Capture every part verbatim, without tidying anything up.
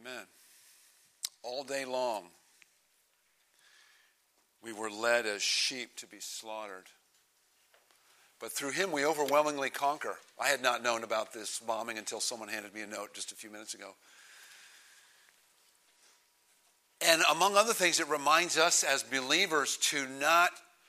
Amen. All day long, we were led as sheep to be slaughtered. But through him, we overwhelmingly conquer. I had not known about this bombing until someone handed me a note just a few minutes ago. And among other things, it reminds us as believers to not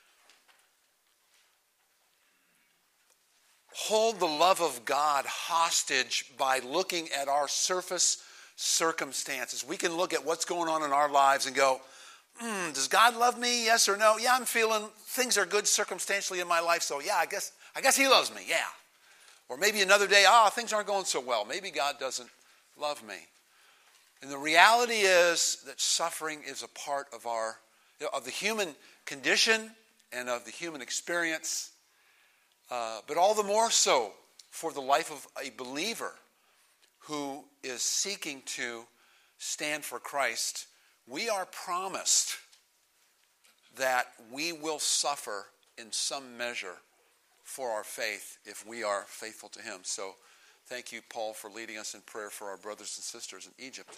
hold the love of God hostage by looking at our surface circumstances. We can look at what's going on in our lives and go, hmm, does God love me? Yes or no? Yeah, I'm feeling things are good circumstantially in my life, so yeah, I guess I guess he loves me, yeah. Or maybe another day, ah, oh, things aren't going so well. Maybe God doesn't love me. And the reality is that suffering is a part of our of the human condition and of the human experience, uh, but all the more so for the life of a believer who is seeking to stand for Christ. We are promised that we will suffer in some measure for our faith if we are faithful to him. So thank you, Paul, for leading us in prayer for our brothers and sisters in Egypt.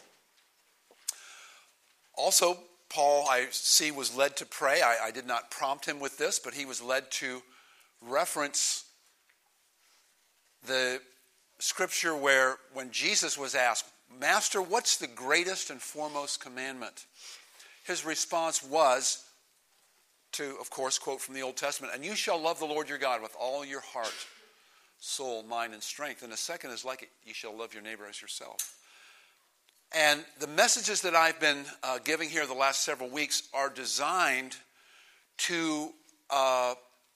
Also, Paul, I see, was led to pray. I, I did not prompt him with this, but he was led to reference the scripture where when Jesus was asked, Master, what's the greatest and foremost commandment? His response was to, of course, quote from the Old Testament, and you shall love the Lord your God with all your heart, soul, mind, and strength. And the second is like it, you shall love your neighbor as yourself. And the messages that I've been uh, giving here the last several weeks are designed to, uh,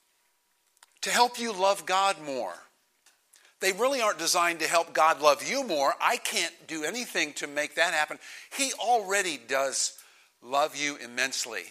to help you love God more. They really aren't designed to help God love you more. I can't do anything to make that happen. He already does love you immensely.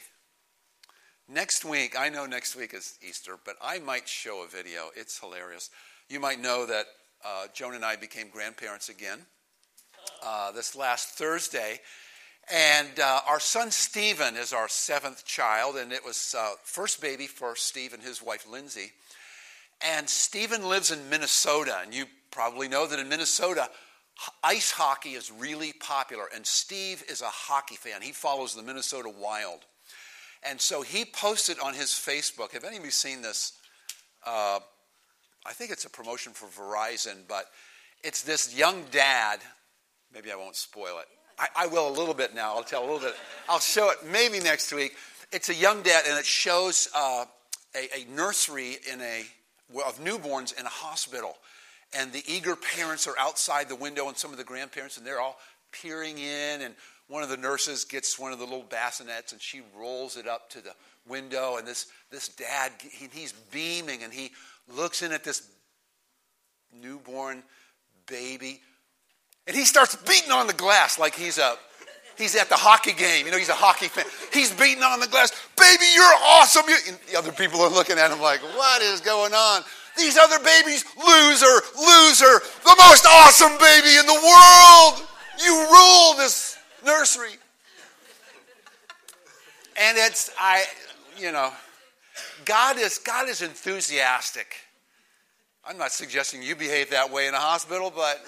Next week, I know next week is Easter, but I might show a video. It's hilarious. You might know that uh, Joan and I became grandparents again uh, this last Thursday. And uh, our son Stephen is our seventh child, and it was uh, first baby for Steve and his wife Lindsay. And Stephen lives in Minnesota, and you probably know that in Minnesota, ice hockey is really popular, and Steve is a hockey fan. He follows the Minnesota Wild. And so he posted on his Facebook, have any of you seen this? Uh, I think it's a promotion for Verizon, but it's this young dad. Maybe I won't spoil it. I, I will a little bit now. I'll tell a little bit. I'll show it maybe next week. It's a young dad, and it shows uh, a, a nursery in a of newborns in a hospital. And the eager parents are outside the window, and some of the grandparents, and they're all peering in, and one of the nurses gets one of the little bassinets, and she rolls it up to the window, and this, this dad, he, he's beaming, and he looks in at this newborn baby, and he starts beating on the glass like he's a he's at the hockey game. You know, he's a hockey fan. He's beating on the glass. Baby, you're awesome. You, and the other people are looking at him like, what is going on? These other babies, loser, loser, the most awesome baby in the world. You rule this nursery. And it's, I, you know, God is, God is enthusiastic. I'm not suggesting you behave that way in a hospital, but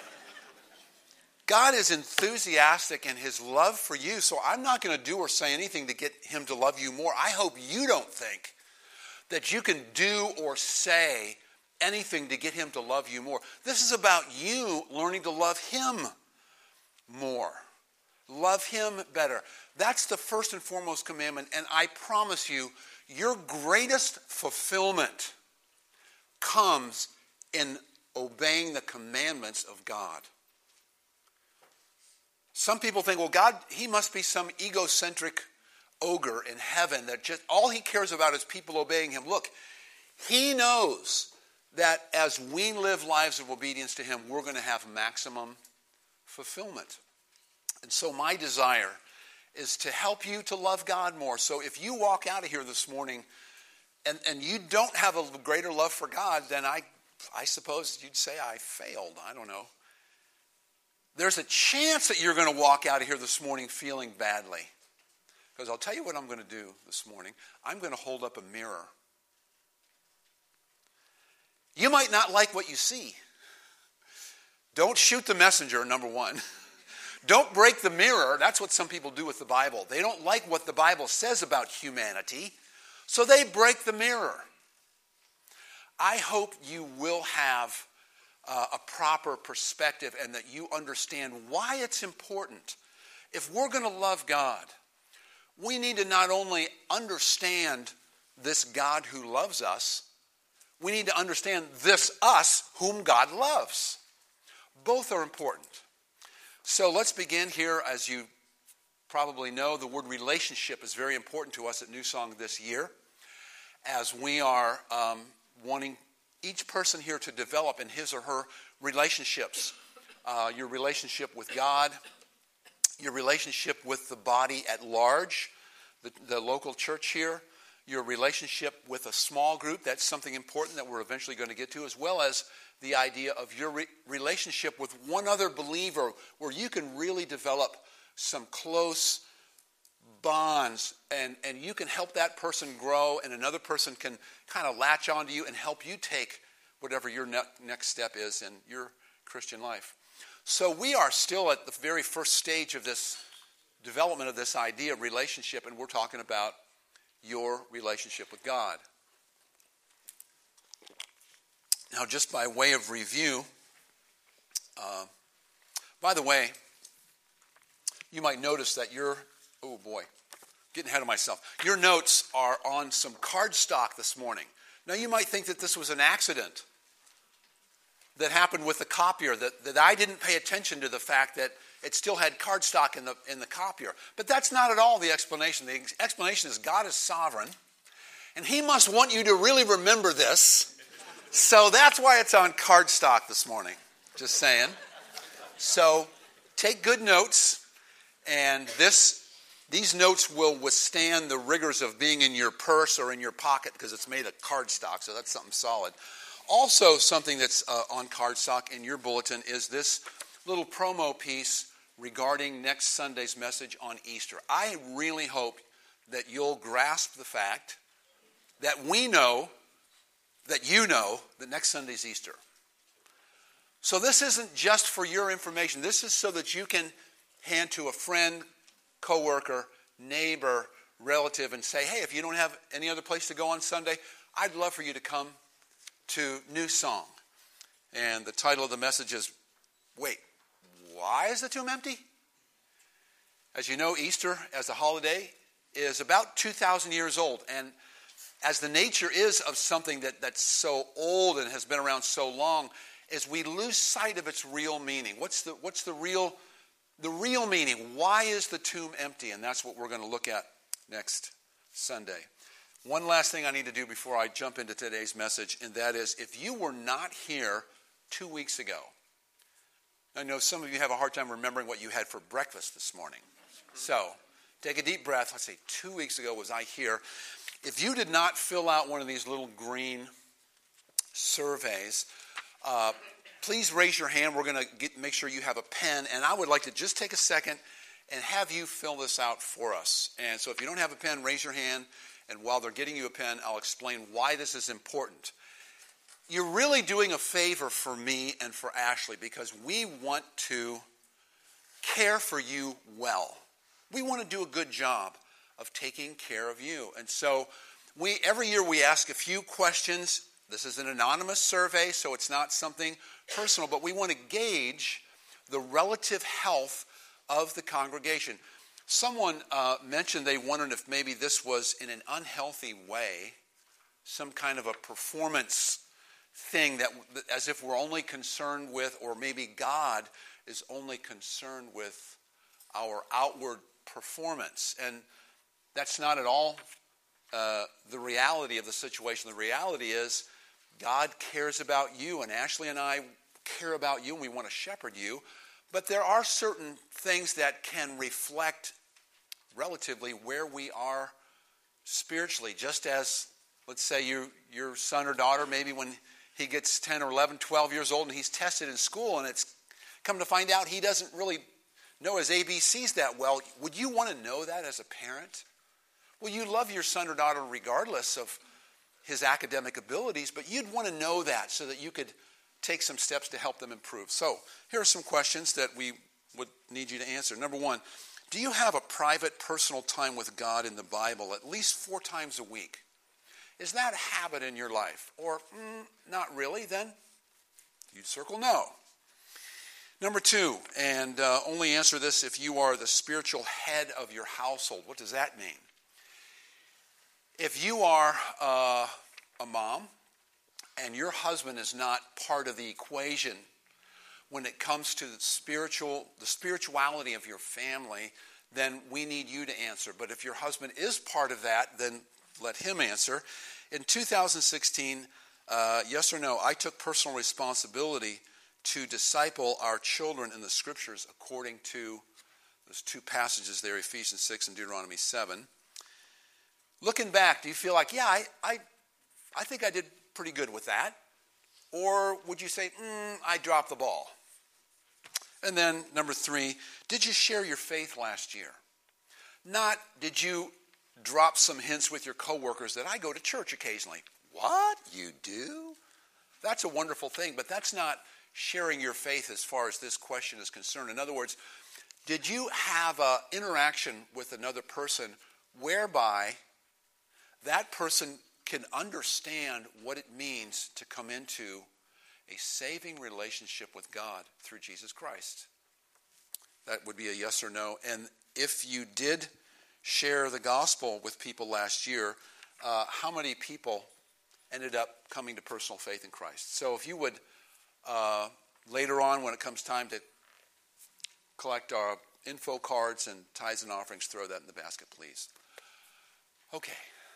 God is enthusiastic in his love for you, so I'm not going to do or say anything to get him to love you more. I hope you don't think that you can do or say anything to get him to love you more. This is about you learning to love him more. Love him better. That's the first and foremost commandment, and I promise you, your greatest fulfillment comes in obeying the commandments of God. Some people think, well, God, he must be some egocentric ogre in heaven that just all he cares about is people obeying him. Look, he knows that as we live lives of obedience to him, we're going to have maximum fulfillment. And so my desire is to help you to love God more. So if you walk out of here this morning and, and you don't have a greater love for God, then I, I suppose you'd say I failed. I don't know. There's a chance that you're going to walk out of here this morning feeling badly. Because I'll tell you what I'm going to do this morning. I'm going to hold up a mirror. You might not like what you see. Don't shoot the messenger, number one. Don't break the mirror. That's what some people do with the Bible. They don't like what the Bible says about humanity, so they break the mirror. I hope you will have uh, a proper perspective and that you understand why it's important. If we're going to love God, we need to not only understand this God who loves us, we need to understand this us whom God loves. Both are important. So let's begin here. As you probably know, the word relationship is very important to us at New Song this year, as we are um, wanting each person here to develop in his or her relationships. Uh, your relationship with God, your relationship with the body at large, the, the local church here, your relationship with a small group. That's something important that we're eventually going to get to, as well as the idea of your re- relationship with one other believer, where you can really develop some close bonds, and, and you can help that person grow, and another person can kind of latch onto you and help you take whatever your ne- next step is in your Christian life. So we are still at the very first stage of this development of this idea of relationship, and we're talking about your relationship with God. Now, just by way of review, uh, by the way, you might notice that your, oh boy, getting ahead of myself. Your notes are on some cardstock this morning. Now, you might think that this was an accident that happened with the copier, that, that I didn't pay attention to the fact that it still had cardstock in the, in the copier. But that's not at all the explanation. The explanation is God is sovereign, and he must want you to really remember this. So that's why it's on cardstock this morning. Just saying. So take good notes, and this these notes will withstand the rigors of being in your purse or in your pocket, because it's made of cardstock, so that's something solid. Also, something that's uh, on cardstock in your bulletin is this little promo piece regarding next Sunday's message on Easter. I really hope that you'll grasp the fact that we know, that you know, that next Sunday's Easter. So this isn't just for your information. This is so that you can hand to a friend, coworker, neighbor, relative, and say, hey, if you don't have any other place to go on Sunday, I'd love for you to come to New Song. And the title of the message is, wait, why is the tomb empty? As you know, Easter as a holiday is about two thousand years old. And as the nature is of something that, that's so old and has been around so long, is we lose sight of its real meaning. What's the, what's the real The real meaning? Why is the tomb empty? And that's what we're going to look at next Sunday. One last thing I need to do before I jump into today's message, and that is, if you were not here two weeks ago, I know some of you have a hard time remembering what you had for breakfast this morning. So take a deep breath. Let's say, two weeks ago was I here. If you did not fill out one of these little green surveys, uh, please raise your hand. We're going to make sure you have a pen. And I would like to just take a second and have you fill this out for us. And so if you don't have a pen, raise your hand. And while they're getting you a pen, I'll explain why this is important. You're really doing a favor for me and for Ashley, because we want to care for you well. We want to do a good job of taking care of you. And so we every year we ask a few questions. This is an anonymous survey, so it's not something personal, but we want to gauge the relative health of the congregation. Someone uh, mentioned they wondered if maybe this was in an unhealthy way, some kind of a performance thing, that as if we're only concerned with, or maybe God is only concerned with our outward performance. And that's not at all uh, the reality of the situation. The reality is God cares about you, and Ashley and I care about you, and we want to shepherd you. But there are certain things that can reflect relatively where we are spiritually. Just as, let's say, you, your son or daughter, maybe when he gets ten or eleven, twelve years old and he's tested in school, and it's come to find out he doesn't really know his A B Cs that well, would you want to know that as a parent? Well, you love your son or daughter regardless of his academic abilities, but you'd want to know that so that you could take some steps to help them improve. So here are some questions that we would need you to answer. Number one, do you have a private, personal time with God in the Bible at least four times a week? Is that a habit in your life? Or mm, not really? Then you'd circle no. Number two, and uh, only answer this if you are the spiritual head of your household. What does that mean? If you are uh, a mom and your husband is not part of the equation when it comes to the spiritual, the spirituality of your family, then we need you to answer. But if your husband is part of that, then let him answer. In two thousand sixteen, uh, yes or no, I took personal responsibility to disciple our children in the scriptures according to those two passages there, Ephesians six and Deuteronomy seven. Looking back, do you feel like, yeah, I, I, I think I did pretty good with that? Or would you say, mm, I dropped the ball? And then number three, did you share your faith last year? Not did you drop some hints with your coworkers that I go to church occasionally. What? You do? That's a wonderful thing, but that's not sharing your faith as far as this question is concerned. In other words, did you have an interaction with another person whereby that person can understand what it means to come into a saving relationship with God through Jesus Christ? That would be a yes or no. And if you did share the gospel with people last year, uh, how many people ended up coming to personal faith in Christ? So if you would, uh, later on when it comes time to collect our info cards and tithes and offerings, throw that in the basket, please. Okay.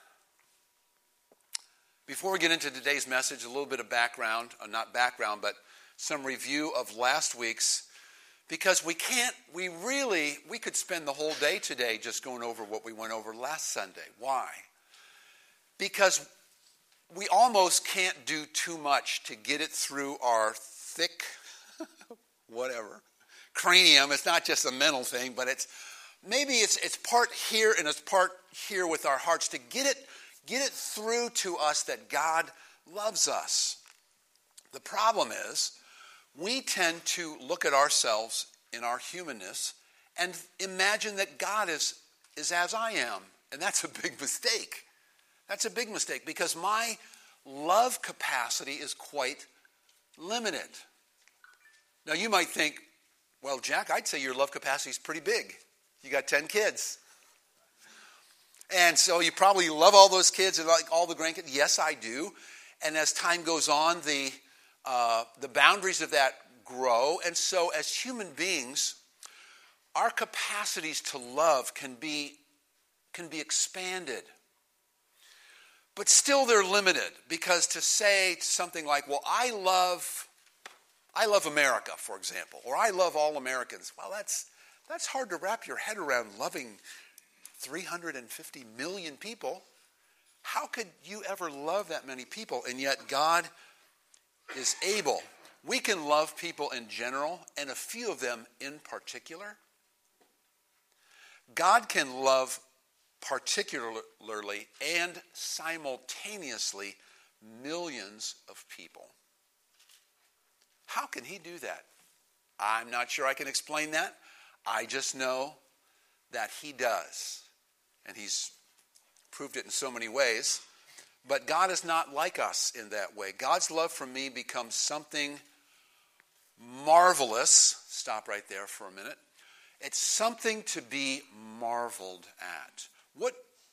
Before we get into today's message, a little bit of background, uh, not background, but some review of last week's, because we can't, we really, we could spend the whole day today just going over what we went over last Sunday. Why? Because we almost can't do too much to get it through our thick, whatever, cranium. It's not just a mental thing, but it's, maybe it's it's part here and it's part here with our hearts to get it Get it through to us that God loves us. The problem is, we tend to look at ourselves in our humanness and imagine that God is, is as I am. And that's a big mistake. That's a big mistake because my love capacity is quite limited. Now you might think, well, Jack, I'd say your love capacity is pretty big. You got ten kids. And so you probably love all those kids and like all the grandkids. Yes, I do. And as time goes on, the uh, the boundaries of that grow. And so as human beings, our capacities to love can be can be expanded. But still they're limited, because to say something like, well, I love I love America, for example, or I love all Americans. Well, that's that's hard to wrap your head around, loving three hundred fifty million people. How could you ever love that many people? And yet God is able. We can love people in general and a few of them in particular. God can love particularly and simultaneously millions of people. How can he do that? I'm not sure I can explain that. I just know that he does. And he's proved it in so many ways. But God is not like us in that way. God's love for me becomes something marvelous. Stop right there for a minute. It's something to be marveled at. What,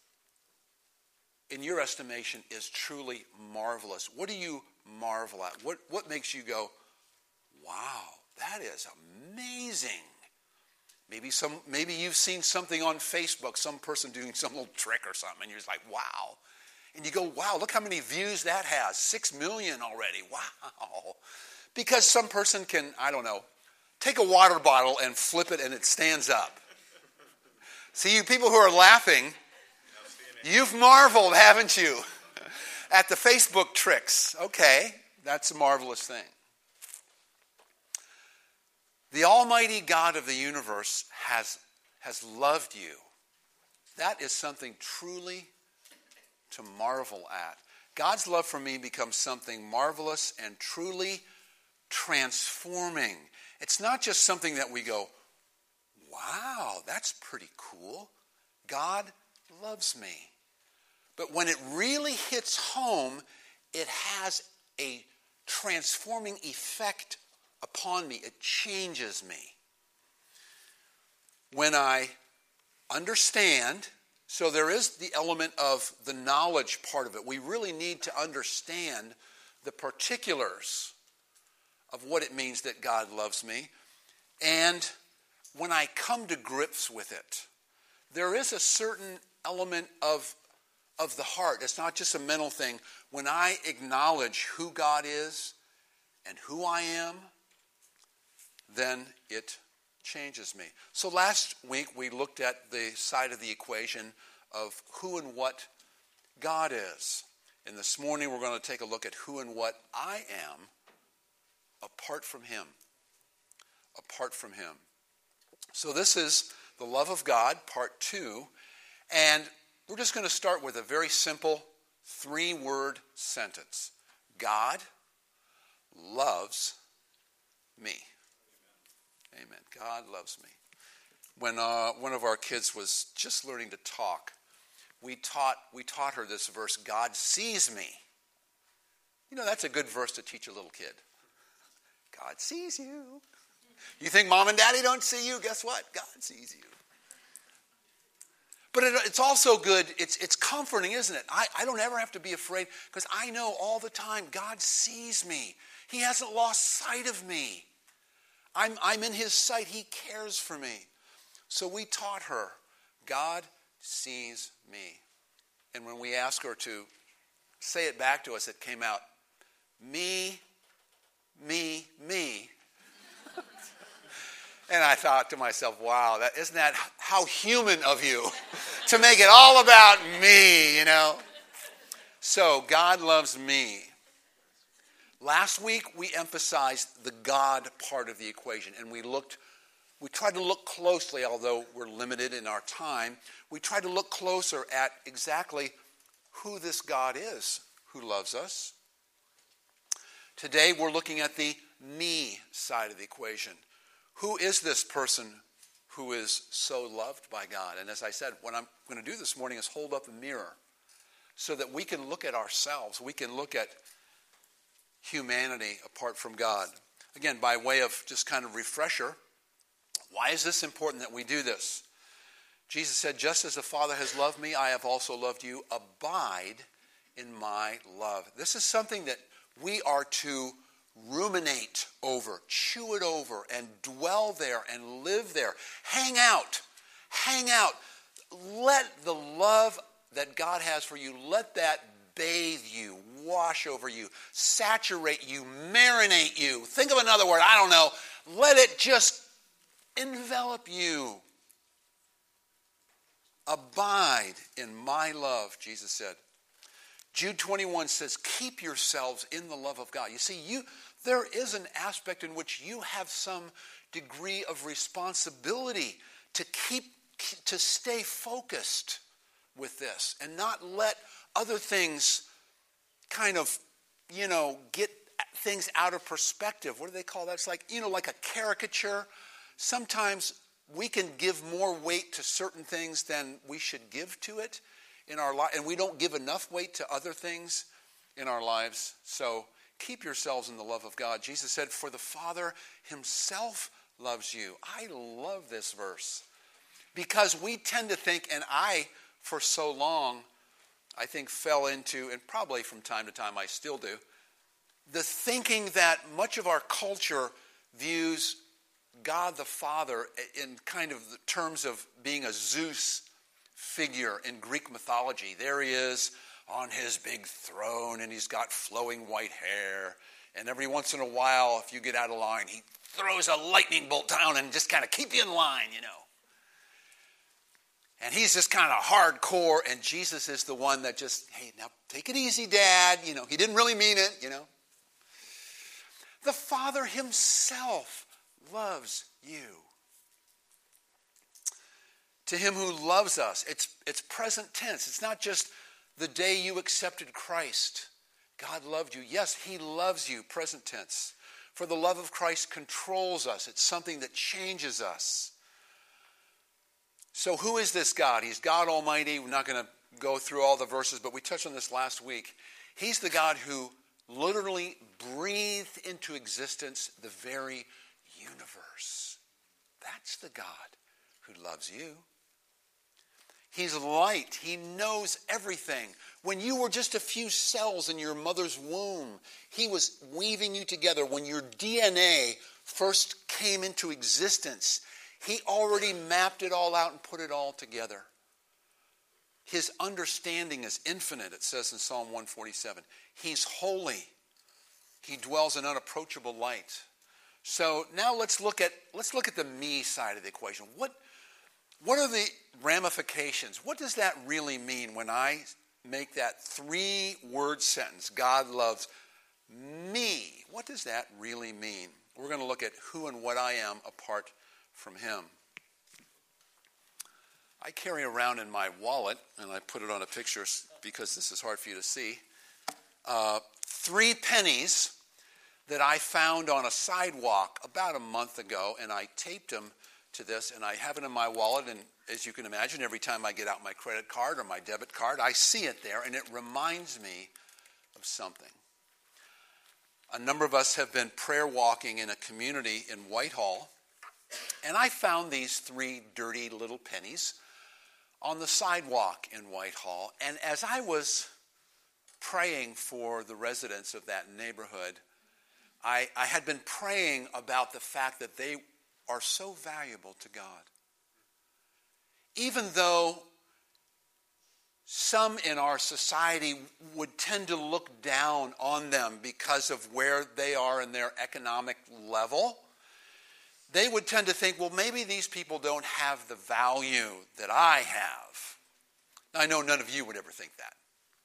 in your estimation, is truly marvelous? What do you marvel at? What, what makes you go, wow, that is amazing? Maybe some. Maybe you've seen something on Facebook, some person doing some little trick or something, and you're just like, wow. And you go, wow, look how many views that has. Six million already. Wow. Because some person can, I don't know, take a water bottle and flip it and it stands up. See, you people who are laughing, you've marveled, haven't you, at the Facebook tricks. Okay, that's a marvelous thing. The Almighty God of the universe has, has loved you. That is something truly to marvel at. God's love for me becomes something marvelous and truly transforming. It's not just something that we go, wow, that's pretty cool. God loves me. But when it really hits home, it has a transforming effect upon me. It changes me. When I understand, so there is the element of the knowledge part of it. We really need to understand the particulars of what it means that God loves me. And when I come to grips with it, there is a certain element of, of the heart. It's not just a mental thing. When I acknowledge who God is and who I am, then it changes me. So last week we looked at the side of the equation of who and what God is. And this morning we're going to take a look at who and what I am apart from him. Apart from him. So this is the love of God, part two. And we're just going to start with a very simple three-word sentence. God loves me. Amen. God loves me. When uh, one of our kids was just learning to talk, we taught we taught her this verse, God sees me. You know, that's a good verse to teach a little kid. God sees you. You think mom and daddy don't see you? Guess what? God sees you. But it, it's also good, it's it's comforting, isn't it? I, I don't ever have to be afraid because I know all the time God sees me. He hasn't lost sight of me. I'm, I'm in his sight. He cares for me. So we taught her, God sees me. And when we asked her to say it back to us, it came out, me, me, me. And I thought to myself, wow, that, isn't that how human of you to make it all about me, you know? So God loves me. Last week, we emphasized the God part of the equation, and we looked, we tried to look closely, although we're limited in our time, we tried to look closer at exactly who this God is who loves us. Today, we're looking at the me side of the equation. Who is this person who is so loved by God? And as I said, what I'm going to do this morning is hold up a mirror so that we can look at ourselves, we can look at humanity apart from God. Again, by way of just kind of refresher, why is this important that we do this? Jesus said, just as the Father has loved me, I have also loved you. Abide in my love. This is something that we are to ruminate over, chew it over, and dwell there and live there. Hang out. Hang out. Let the love that God has for you, let that bathe you, wash over you, saturate you, marinate you. Think of another word, I don't know. Let it just envelop you. Abide in my love, Jesus said. Jude twenty-one says, keep yourselves in the love of God. You see, you there is an aspect in which you have some degree of responsibility to keep, to stay focused with this and not let other things kind of, you know, get things out of perspective. What do they call that? It's like, you know, like a caricature. Sometimes we can give more weight to certain things than we should give to it in our life, and we don't give enough weight to other things in our lives. So keep yourselves in the love of God. Jesus said, for the Father himself loves you. I love this verse because we tend to think, and I, for so long, I think fell into, and probably from time to time I still do, the thinking that much of our culture views God the Father in kind of the terms of being a Zeus figure in Greek mythology. There he is on his big throne, and he's got flowing white hair. And every once in a while, if you get out of line, he throws a lightning bolt down and just kind of keep you in line, you know. And he's just kind of hardcore, and Jesus is the one that just, hey, now take it easy, Dad. You know, he didn't really mean it, you know. The Father himself loves you. To him who loves us, it's, it's present tense. It's not just the day you accepted Christ. God loved you. Yes, he loves you, present tense. For the love of Christ controls us. It's something that changes us. So who is this God? He's God Almighty. We're not going to go through all the verses, but we touched on this last week. He's the God who literally breathed into existence the very universe. That's the God who loves you. He's light. He knows everything. When you were just a few cells in your mother's womb, he was weaving you together. When your D N A first came into existence, he already mapped it all out and put it all together. His understanding is infinite, it says in Psalm one forty-seven. He's holy. He dwells in unapproachable light. So now let's look at let's look at the me side of the equation. What What are the ramifications? What does that really mean when I make that three-word sentence, God loves me? What does that really mean? We're going to look at who and what I am apart from him. I carry around in my wallet, and I put it on a picture because this is hard for you to see, uh, three pennies that I found on a sidewalk about a month ago, and I taped them to this, and I have it in my wallet, and as you can imagine, every time I get out my credit card or my debit card, I see it there, and it reminds me of something. A number of us have been prayer walking in a community in Whitehall, and I found these three dirty little pennies on the sidewalk in Whitehall, and as I was praying for the residents of that neighborhood, I, I had been praying about the fact that they are so valuable to God. Even though some in our society would tend to look down on them because of where they are in their economic level, they would tend to think, well, maybe these people don't have the value that I have. Now, I know none of you would ever think that.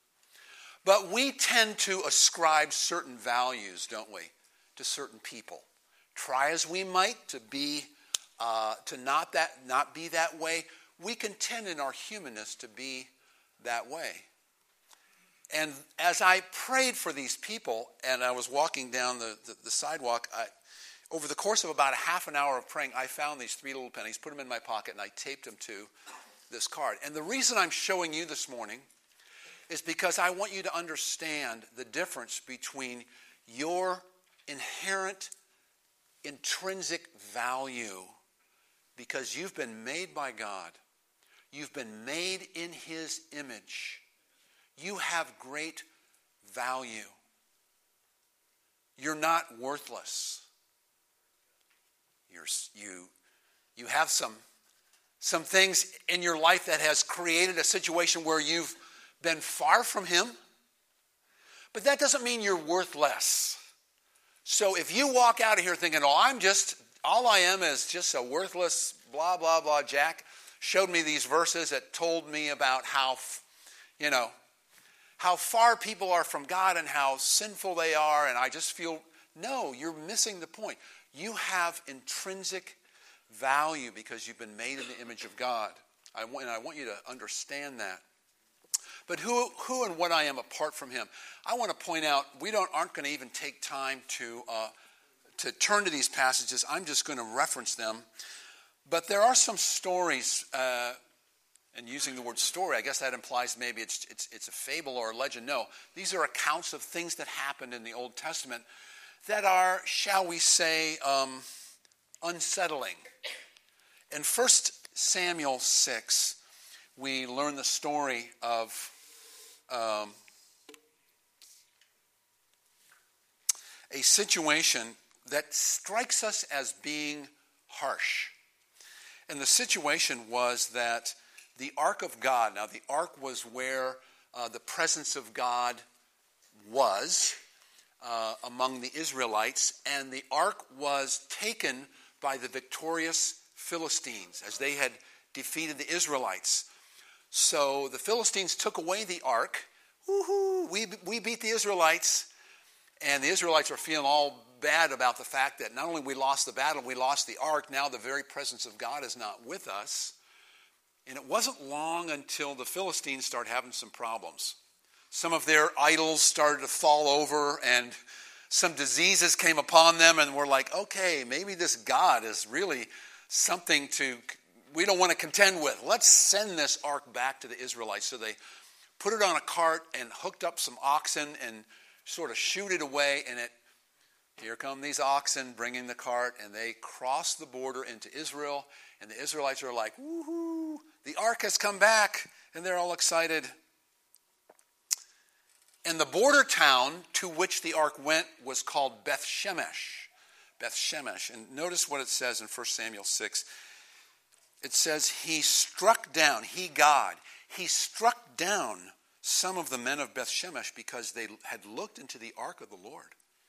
But we tend to ascribe certain values, don't we, to certain people. Try as we might to be, uh, to not that, not be that way, we can tend in our humanness to be that way. And as I prayed for these people, and I was walking down the, the, the sidewalk, I, over the course of about a half an hour of praying, I found these three little pennies, put them in my pocket, and I taped them to this card. And the reason I'm showing you this morning is because I want you to understand the difference between your inherent, intrinsic value, because you've been made by God. You've been made in his image. You have great value. You're not worthless. You're, you, you have some, some things in your life that has created a situation where you've been far from him, but that doesn't mean you're worthless. So if you walk out of here thinking, oh, I'm just, all I am is just a worthless blah, blah, blah, Jack showed me these verses that told me about how, you know, how far people are from God and how sinful they are, and I just feel, no, you're missing the point. You have intrinsic value because you've been made in the image of God. I want, and I want you to understand that. But who, who and what I am apart from him. I want to point out, we don't aren't going to even take time to uh, to turn to these passages. I'm just going to reference them. But there are some stories, uh, and using the word story, I guess that implies maybe it's, it's, it's a fable or a legend. No, these are accounts of things that happened in the Old Testament that are, shall we say, um, unsettling. In First Samuel six, we learn the story of um, a situation that strikes us as being harsh. And the situation was that the Ark of God, now the Ark was where uh, the presence of God was uh, among the Israelites, and the Ark was taken by the victorious Philistines as they had defeated the Israelites. So the Philistines took away the Ark. Woohoo! We, we beat the Israelites, and the Israelites are feeling all bad about the fact that not only we lost the battle, we lost the ark. Now the very presence of God is not with us. And it wasn't long until the Philistines started having some problems. Some of their idols started to fall over, and some diseases came upon them, and we're like, okay, maybe this God is really something to we don't want to contend with. Let's send this ark back to the Israelites. So they put it on a cart and hooked up some oxen and sort of shooed it away. And it, here come these oxen bringing the cart, and they cross the border into Israel. And the Israelites are like, woohoo, the ark has come back. And they're all excited. And the border town to which the ark went was called Beth Shemesh. Beth Shemesh. And notice what it says in First Samuel six. It says, he struck down, he God, he struck down some of the men of Beth Shemesh because they had looked into the ark of the Lord.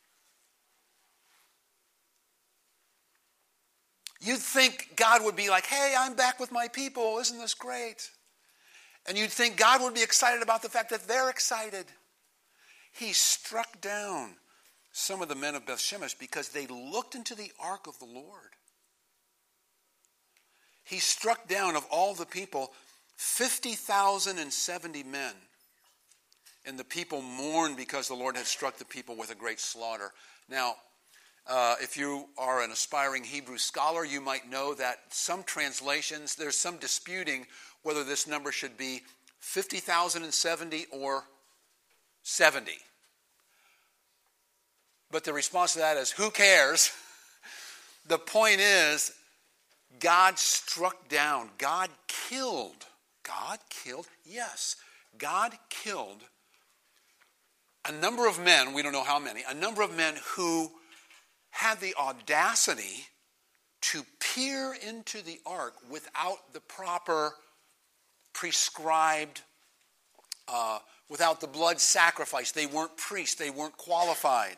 You'd think God would be like, hey, I'm back with my people. Isn't this great? And you'd think God would be excited about the fact that they're excited. He struck down some of the men of Beth Shemesh because they looked into the ark of the Lord. He struck down of all the people fifty thousand seventy men. And the people mourned because the Lord had struck the people with a great slaughter. Now, uh, if you are an aspiring Hebrew scholar, you might know that some translations, there's some disputing whether this number should be fifty thousand seventy or seventy. But the response to that is, who cares? The point is, God struck down, God killed, God killed, yes, God killed a number of men, we don't know how many, a number of men who had the audacity to peer into the ark without the proper prescribed, uh, without the blood sacrifice. They weren't priests, they weren't qualified.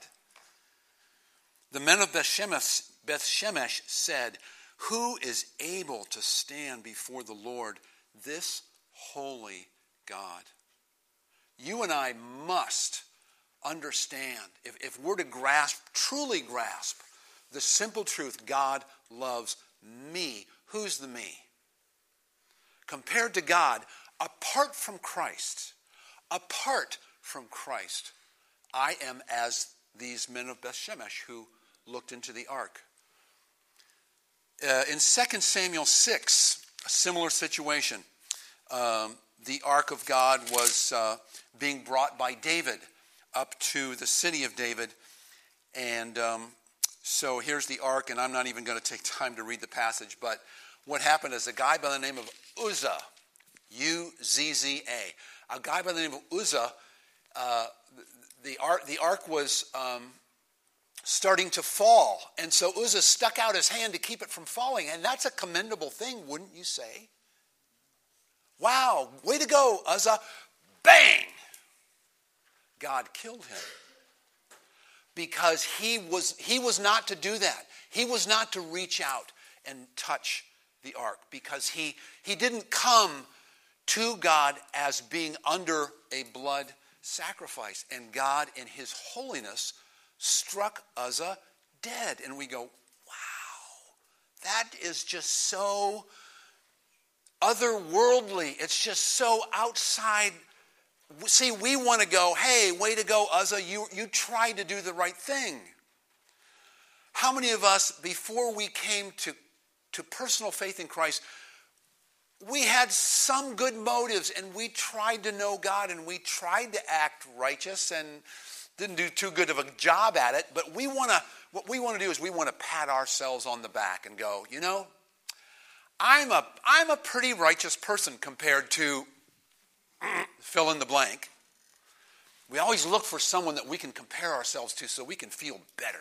The men of Beth Shemesh, Beth Shemesh said, who is able to stand before the Lord, this holy God? You and I must understand, if, if we're to grasp, truly grasp, the simple truth, God loves me. Who's the me? Compared to God, apart from Christ, apart from Christ, I am as these men of Beth Shemesh who looked into the ark. Uh, in Second Samuel six, a similar situation. Um, the ark of God was uh, being brought by David up to the city of David. And um, so here's the ark, and I'm not even going to take time to read the passage, but what happened is a guy by the name of Uzzah, U Z Z A, a guy by the name of Uzzah, uh, the, ark, the ark was um, starting to fall. And so Uzzah stuck out his hand to keep it from falling. And that's a commendable thing, wouldn't you say? Wow, way to go, Uzzah. Bang! God killed him. Because he was, he was not to do that. He was not to reach out and touch the ark. Because he, he didn't come to God as being under a blood sacrifice. And God, in his holiness, struck Uzzah dead. And we go, wow, that is just so otherworldly. It's just so outside. See, we want to go, hey, way to go, Uzzah, you, you tried to do the right thing. How many of us, before we came to, to personal faith in Christ, we had some good motives and we tried to know God and we tried to act righteous and didn't do too good of a job at it, but we want to, what we want to do is we want to pat ourselves on the back and go, you know, I'm a, I'm a pretty righteous person compared to fill in the blank. We always look for someone that we can compare ourselves to so we can feel better.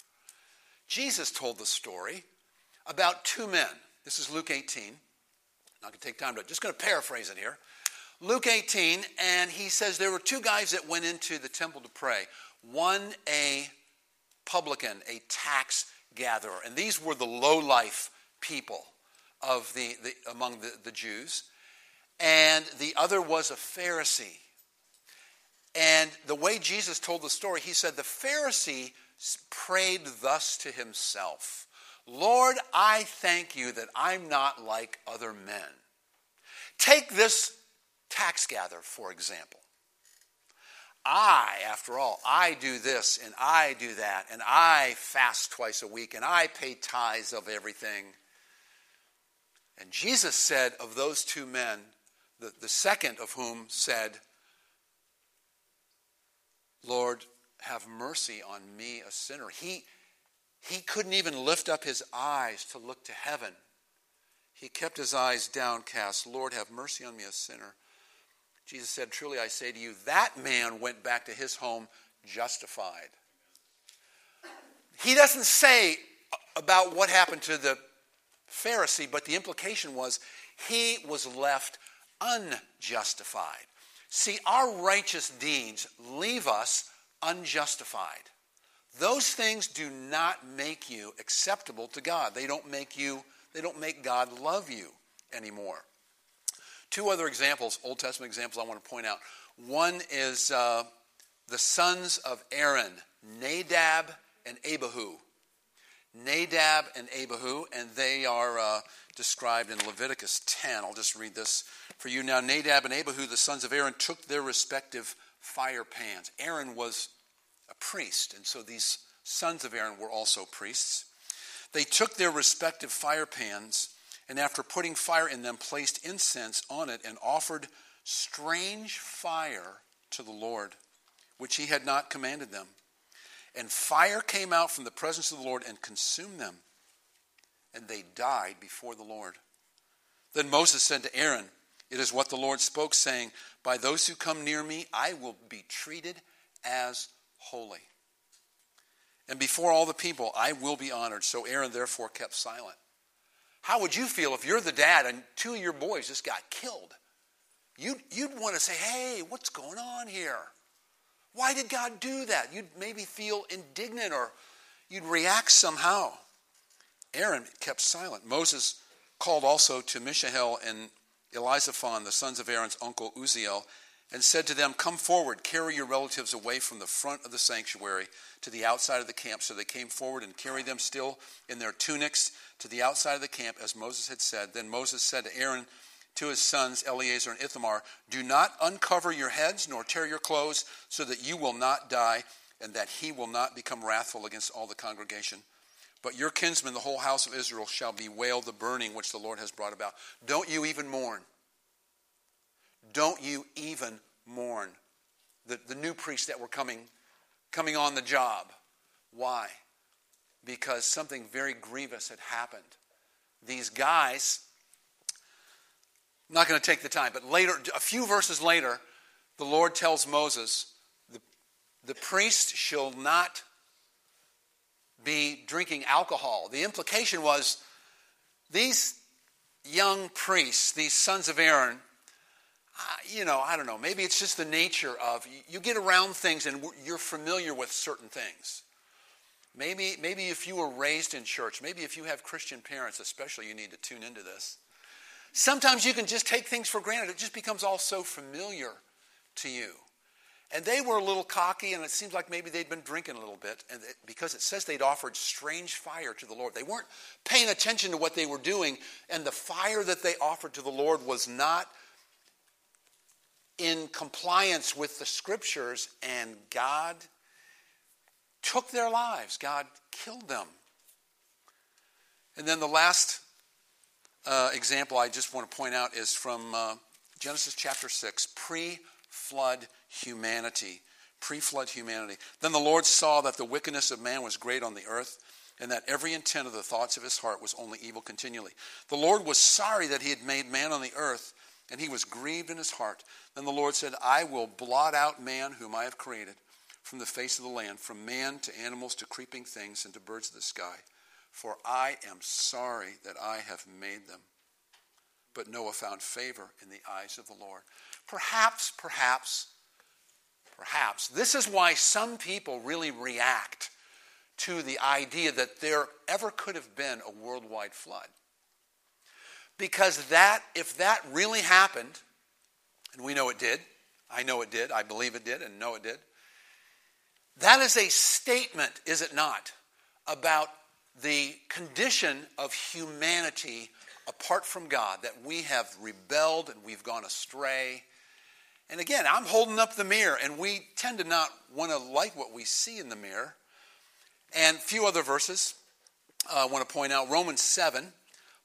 Jesus told the story about two men. This is Luke eighteen. Not going to take time to, just going to paraphrase it here. Luke eighteen, and he says there were two guys that went into the temple to pray. One, a publican, a tax gatherer. And these were the low-life people of the, the among the, the Jews. And the other was a Pharisee. And the way Jesus told the story, he said, the Pharisee prayed thus to himself, Lord, I thank you that I'm not like other men. Take this tax gatherer, for example. I, after all, I do this and I do that, and I fast twice a week, and I pay tithes of everything. And Jesus said of those two men, the, the second of whom said, Lord, have mercy on me, a sinner. He, he couldn't even lift up his eyes to look to heaven. He kept his eyes downcast. Lord, have mercy on me, a sinner. Jesus said, truly I say to you, that man went back to his home justified. He doesn't say about what happened to the Pharisee, but the implication was he was left unjustified. See, our righteous deeds leave us unjustified. Those things do not make you acceptable to God. They don't make you, they don't make God love you anymore. Two other examples, Old Testament examples I want to point out. One is uh, the sons of Aaron, Nadab and Abihu. Nadab and Abihu, and they are uh, described in Leviticus ten. I'll just read this for you now. Nadab and Abihu, the sons of Aaron, took their respective fire pans. Aaron was a priest, and so these sons of Aaron were also priests. They took their respective fire pans, and after putting fire in them, placed incense on it and offered strange fire to the Lord, which he had not commanded them. And fire came out from the presence of the Lord and consumed them, and they died before the Lord. Then Moses said to Aaron, it is what the Lord spoke, saying, by those who come near me, I will be treated as holy. And before all the people, I will be honored. So Aaron therefore kept silent. How would you feel if you're the dad and two of your boys just got killed? You'd, you'd want to say, hey, what's going on here? Why did God do that? You'd maybe feel indignant or you'd react somehow. Aaron kept silent. Moses called also to Mishael and Elizaphan, the sons of Aaron's uncle Uzziel, and said to them, come forward, carry your relatives away from the front of the sanctuary to the outside of the camp. So they came forward and carried them still in their tunics to the outside of the camp, as Moses had said. Then Moses said to Aaron, to his sons Eleazar and Ithamar, do not uncover your heads nor tear your clothes, so that you will not die, and that he will not become wrathful against all the congregation. But your kinsmen, the whole house of Israel, shall bewail the burning which the Lord has brought about. Don't you even mourn. Don't you even mourn the, the new priests that were coming, coming on the job. Why? Because something very grievous had happened. These guys, I'm not going to take the time, but later, a few verses later, the Lord tells Moses, the, the priest shall not be drinking alcohol. The implication was these young priests, these sons of Aaron, uh, you know, I don't know, maybe it's just the nature of, you get around things and you're familiar with certain things. Maybe, maybe if you were raised in church, maybe if you have Christian parents especially, you need to tune into this. Sometimes you can just take things for granted. It just becomes all so familiar to you. And they were a little cocky, and it seems like maybe they'd been drinking a little bit, and it, because it says they'd offered strange fire to the Lord. They weren't paying attention to what they were doing, and the fire that they offered to the Lord was not in compliance with the scriptures, and God took their lives. God killed them. And then the last uh, example I just want to point out is from uh, Genesis chapter six, pre-flood humanity. Pre-flood humanity. Then the Lord saw that the wickedness of man was great on the earth, and that every intent of the thoughts of his heart was only evil continually. The Lord was sorry that he had made man on the earth, and he was grieved in his heart. Then the Lord said, I will blot out man whom I have created from the face of the land, from man to animals to creeping things and to birds of the sky. For I am sorry that I have made them. But Noah found favor in the eyes of the Lord. Perhaps, perhaps, perhaps, this is why some people really react to the idea that there ever could have been a worldwide flood. Because that, if that really happened, and we know it did, I know it did, I believe it did, and know it did, that is a statement, is it not, about the condition of humanity apart from God, that we have rebelled and we've gone astray. And again, I'm holding up the mirror, and we tend to not want to like what we see in the mirror. And a few other verses uh, I want to point out. Romans seven,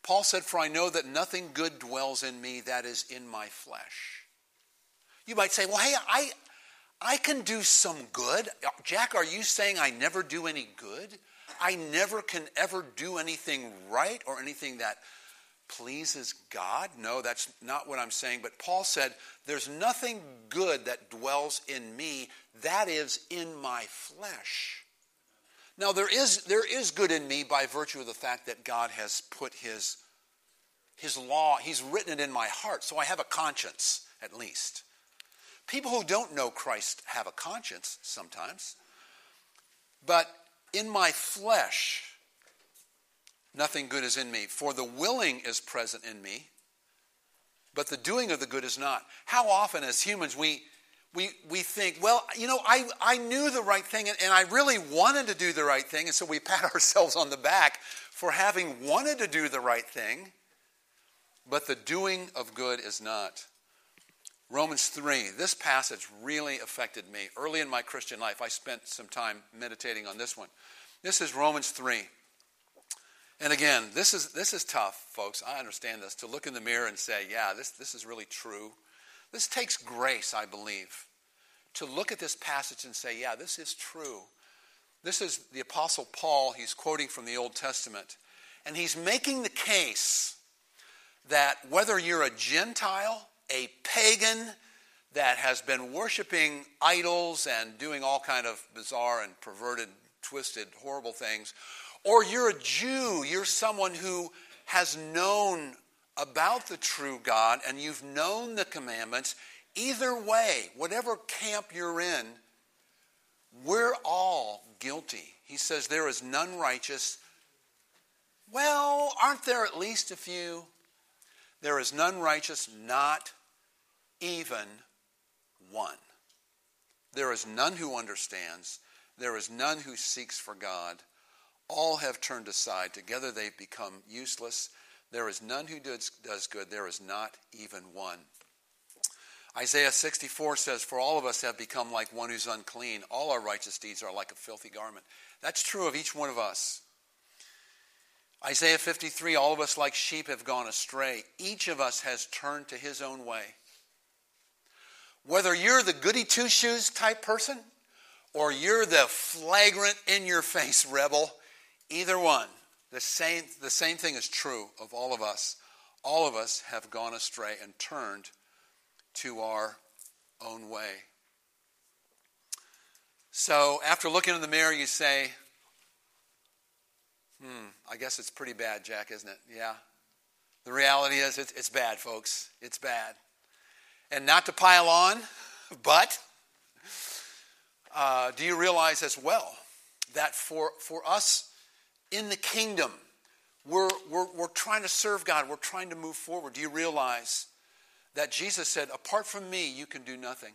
Paul said, for I know that nothing good dwells in me, that is in my flesh. You might say, well, hey, I, I can do some good. Jack, are you saying I never do any good? I never can ever do anything right or anything that pleases God? No, that's not what I'm saying. But Paul said, there's nothing good that dwells in me, that is in my flesh. Now, there is there is good in me by virtue of the fact that God has put his, his law, he's written it in my heart, so I have a conscience, at least. People who don't know Christ have a conscience sometimes. But in my flesh, nothing good is in me. For the willing is present in me, but the doing of the good is not. How often as humans we we we think, well, you know, I, I knew the right thing and, and I really wanted to do the right thing, and so we pat ourselves on the back for having wanted to do the right thing, but the doing of good is not. Romans three, this passage really affected me. Early in my Christian life, I spent some time meditating on this one. This is Romans three. And again, this is this is tough, folks. I understand this. To look in the mirror and say, yeah, this, this is really true. This takes grace, I believe, to look at this passage and say, yeah, this is true. This is the Apostle Paul. He's quoting from the Old Testament. And he's making the case that whether you're a Gentile, a pagan that has been worshiping idols and doing all kind of bizarre and perverted, twisted, horrible things, or you're a Jew, you're someone who has known about the true God and you've known the commandments, either way, whatever camp you're in, we're all guilty. He says there is none righteous. Well, aren't there at least a few? There is none righteous, not even one. There is none who understands. There is none who seeks for God. All have turned aside. Together they've become useless. There is none who does, does good. There is not even one. Isaiah sixty-four says, for all of us have become like one who's unclean. All our righteous deeds are like a filthy garment. That's true of each one of us. Isaiah fifty-three, all of us like sheep have gone astray. Each of us has turned to his own way. Whether you're the goody two-shoes type person or you're the flagrant in-your-face rebel, either one, the same, the same thing is true of all of us. All of us have gone astray and turned to our own way. So after looking in the mirror, you say, hmm, I guess it's pretty bad, Jack, isn't it? Yeah. The reality is it's, it's bad, folks. It's bad. And not to pile on, but uh, do you realize as well that for, for us in the kingdom, we're, we're, we're trying to serve God. We're trying to move forward. Do you realize that Jesus said, apart from me, you can do nothing.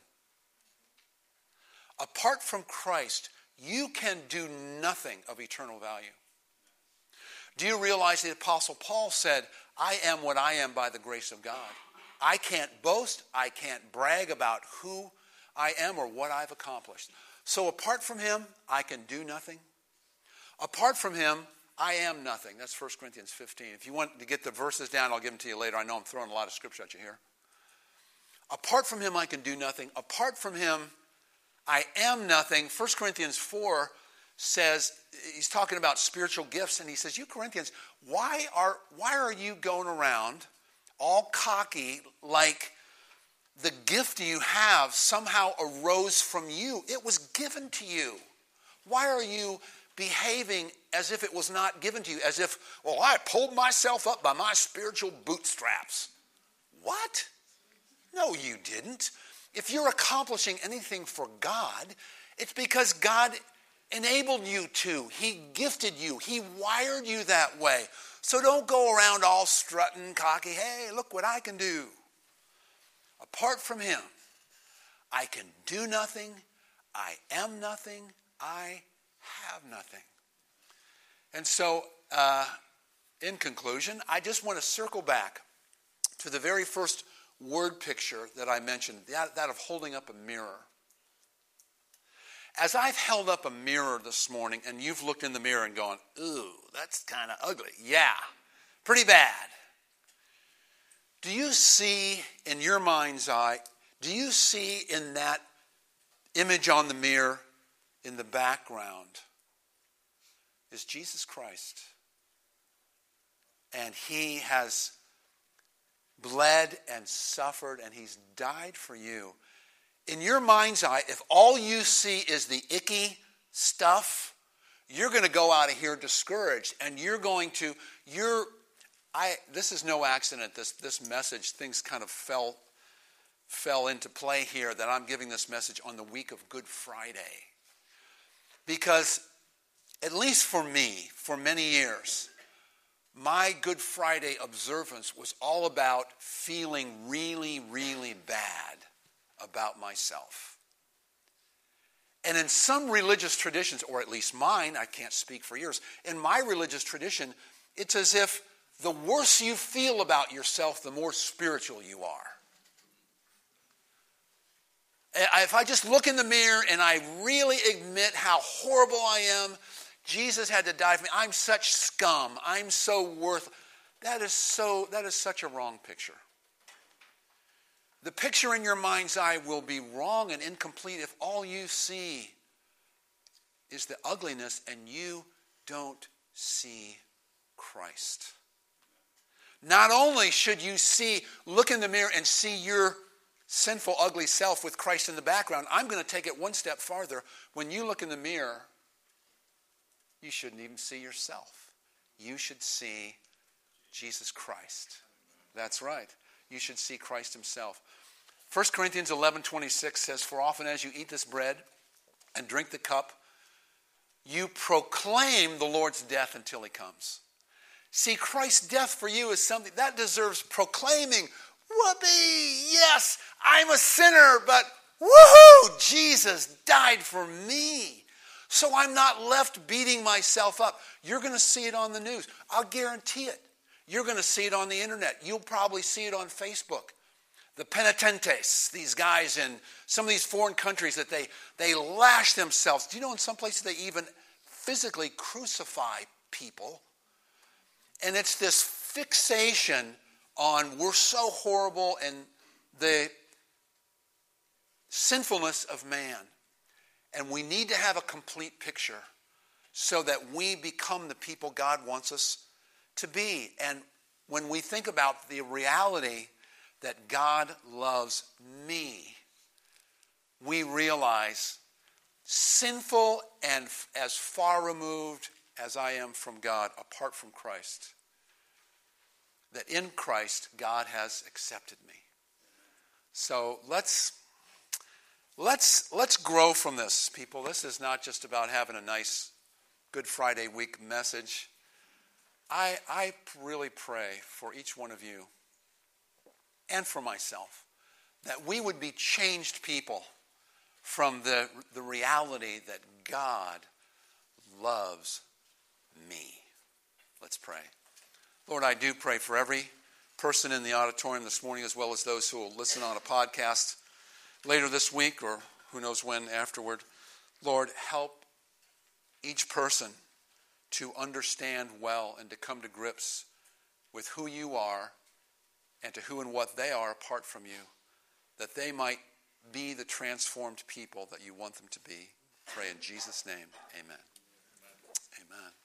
Apart from Christ, you can do nothing of eternal value. Do you realize the Apostle Paul said, I am what I am by the grace of God. I can't boast. I can't brag about who I am or what I've accomplished. So apart from him, I can do nothing. Apart from him, I am nothing. That's First Corinthians fifteen. If you want to get the verses down, I'll give them to you later. I know I'm throwing a lot of scripture at you here. Apart from him, I can do nothing. Apart from him, I am nothing. First Corinthians four says, he's talking about spiritual gifts, and he says, you Corinthians, why are, why are you going around all cocky like the gift you have somehow arose from you? It was given to you. Why are you behaving as if it was not given to you? As if, well, I pulled myself up by my spiritual bootstraps. What? No, you didn't. If you're accomplishing anything for God, it's because God enabled you to. He gifted you. He wired you that way. So don't go around all strutting, cocky, hey, look what I can do. Apart from him, I can do nothing. I am nothing. I have nothing. And so, uh, in conclusion, I just want to circle back to the very first word picture that I mentioned, that, that of holding up a mirror. As I've held up a mirror this morning and you've looked in the mirror and gone, ooh, that's kind of ugly. Yeah, Pretty bad. Do you see in your mind's eye, do you see in that image on the mirror in the background is Jesus Christ? And he has bled and suffered and he's died for you. In your mind's eye, if all you see is the icky stuff, you're going to go out of here discouraged, and you're going to, you're, I, this is no accident, this, this message, things kind of fell, fell into play here, that I'm giving this message on the week of Good Friday. Because, at least for me, for many years, my Good Friday observance was all about feeling really, really bad about myself. And in some religious traditions, or at least mine, I can't speak for yours, in my religious tradition, it's as if the worse you feel about yourself, the more spiritual you are. If I just look in the mirror and I really admit how horrible I am, Jesus had to die for me, I'm such scum, I'm so worth, that is so, that is such a wrong picture. The picture in your mind's eye will be wrong and incomplete if all you see is the ugliness and you don't see Christ. Not only should you see, look in the mirror and see your sinful, ugly self with Christ in the background, I'm going to take it one step farther. When you look in the mirror, you shouldn't even see yourself. You should see Jesus Christ. That's right. You should see Christ himself. First Corinthians eleven twenty-six says, "For often as you eat this bread and drink the cup, you proclaim the Lord's death until he comes." See, Christ's death for you is something that deserves proclaiming. Whoopee! Yes, I'm a sinner, but woohoo! Jesus died for me. So I'm not left beating myself up. You're going to see it on the news. I'll guarantee it. You're going to see it on the internet. You'll probably see it on Facebook. The penitentes, these guys in some of these foreign countries that they, they lash themselves. Do you know in some places they even physically crucify people? And it's this fixation on we're so horrible and the sinfulness of man. And we need to have a complete picture so that we become the people God wants us to be. And when we think about the reality that God loves me, we realize, sinful and as far removed as I am from God, apart from Christ, that in Christ God has accepted me. So let's let's let's grow from this, people. This is not just about having a nice Good Friday week message. I I really pray for each one of you and for myself that we would be changed people from the, the reality that God loves me. Let's pray. Lord, I do pray for every person in the auditorium this morning, as well as those who will listen on a podcast later this week or who knows when afterward. Lord, help each person to understand well and to come to grips with who you are and to who and what they are apart from you, that they might be the transformed people that you want them to be. Pray in Jesus' name, amen. Amen.